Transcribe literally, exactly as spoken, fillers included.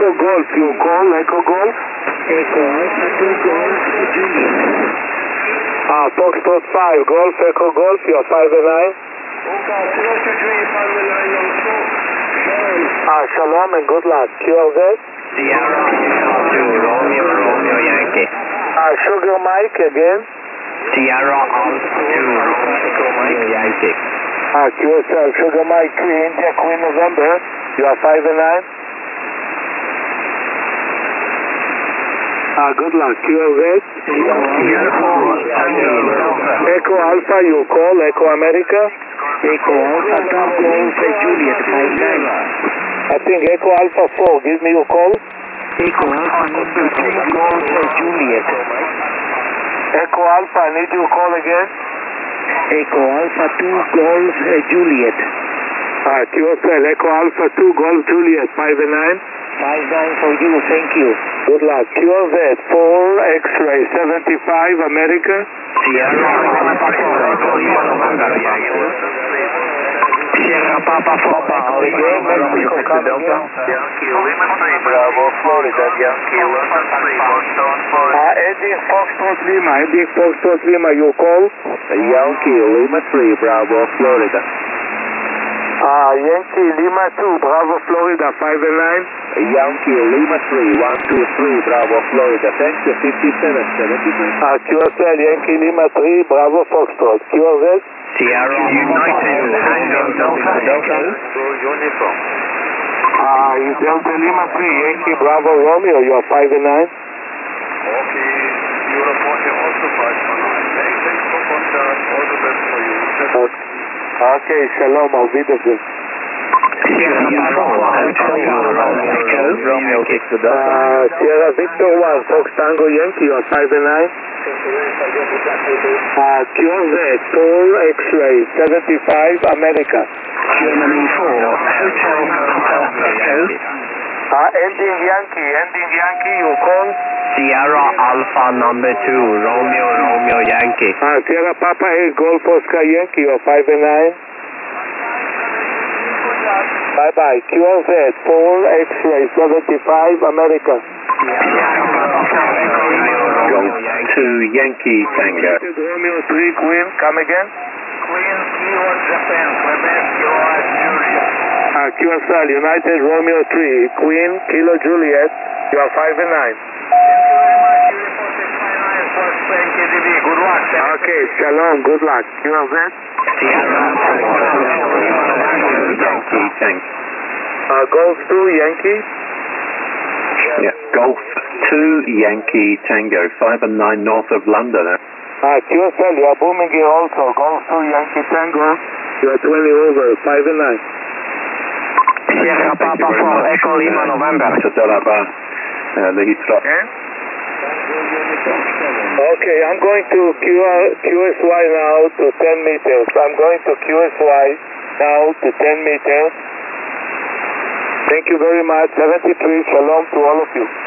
Echo Golf, you call Echo Golf? Echo Alpha two Golf Juliet. Ah, Foxtrot five, Golf, Echo Golf, you are five and nine. Ah, Shalom and good luck. Q R Z? Sierra Alpha two, Romeo, Romeo, Yankee. Ah, Sugar Mike again. Sierra Alpha two, Romeo, Romeo, Yankee. Ah, Q S L, Sugar Mike three, India Queen November, you are five and nine. Ah, good luck. Q R Z? Echo Alpha, you call Echo America? Echo Alpha two Golf Juliet five nine. I think Echo Alpha four, give me your call. Echo Alpha number three Golf Juliet. Echo Alpha, I need your call again. Echo Alpha two Golf Juliet. Ah, Q S L, Echo Alpha two Golf Juliet five and nine. five nine for you, thank you. Good luck. Q R Z four X-ray seventy-five America. Sierra Alpha four, Romeo, November, Yankee. Sierra Papa four, Echo Lima, Romeo, Victor Delta. Yankee Lima three, Bravo, Florida. Yankee Lima three, Boston, Florida. Ah, Eddie Foxtrot Lima, Eddie Foxtrot Lima, you call? Yankee Lima three, Bravo, Florida. Ah, Yankee Lima two, Bravo, Florida, five and nine. Yankee Lima three, one two three, Bravo, Florida. Thank you, fifty-seven seventy-three. Ah, Q S L, Yankee Lima three, Bravo, Foxtrot. Q R Z? Sierra United, Tango, Delta, Echo. Uniform. Ah, you Delta Lima three, Yankee Bravo, Romeo, you are five and nine. Okay, Uniform also five for nine. Thanks, thanks for contact. All the best for you. Okay, Shalom, I'll be the good. Sierra Papa four, Hotel Romeo, Echo. Romeo, Victor Delta. Ah, Sierra Victor one, Fox Tango Yankee, you are five and nine. Ah, Q R Z four X-ray seventy-five America. Germany four, Hotel Papa Echo. Ah, ending Yankee, ending Yankee, you call? Sierra Alpha number two, Romeo, Romeo, Yankee. Ah, Sierra Papa eight, Golf Oscar Yankee, you are five and nine. Bye-bye. Q R Z four X-ray seventy-five America. Sierra Papa four, Echo Lima, Romeo, Yankee. two Yankee Tango. Romeo three, Queen, come again? Queen Kilo Japan, Quebec Kilo Juliet. Ah, Q S L, United Romeo three, Queen, Kilo Juliet, you are five and nine. Good luck. Okay, Shalom, good luck. Q R Z? Sierra four, Hotel Lima, Yankee Tango. Uh, Golf two, Yankee. Yeah, Golf two Yankee Tango, five and nine north of London. Ah, Q S L, you are booming here also. Golf two, Yankee Tango, you are twenty over, five and nine. Sierra Papa four, Echo Lima, November. תודה רבה להתראות. Okay, I'm going to Q R, Q S Y now to ten meters. I'm going to Q S Y now to ten meters. Thank you very much. seventy-three, Shalom to all of you.